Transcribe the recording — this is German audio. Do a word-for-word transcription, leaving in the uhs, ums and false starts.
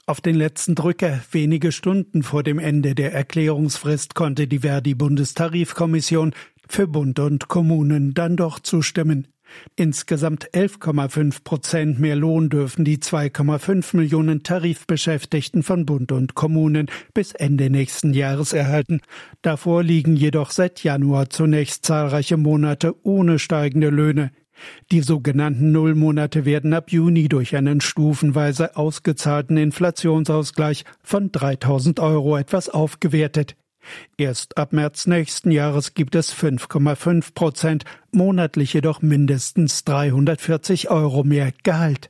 Auf den letzten Drücker, wenige Stunden vor dem Ende der Erklärungsfrist, konnte die Verdi-Bundestarifkommission für Bund und Kommunen dann doch zustimmen. Insgesamt elf Komma fünf Prozent mehr Lohn dürfen die zwei Komma fünf Millionen Tarifbeschäftigten von Bund und Kommunen bis Ende nächsten Jahres erhalten. Davor liegen jedoch seit Januar zunächst zahlreiche Monate ohne steigende Löhne. Die sogenannten Nullmonate werden ab Juni durch einen stufenweise ausgezahlten Inflationsausgleich von dreitausend Euro etwas aufgewertet. Erst ab März nächsten Jahres gibt es fünf Komma fünf Prozent, monatlich jedoch mindestens dreihundertvierzig Euro mehr Gehalt.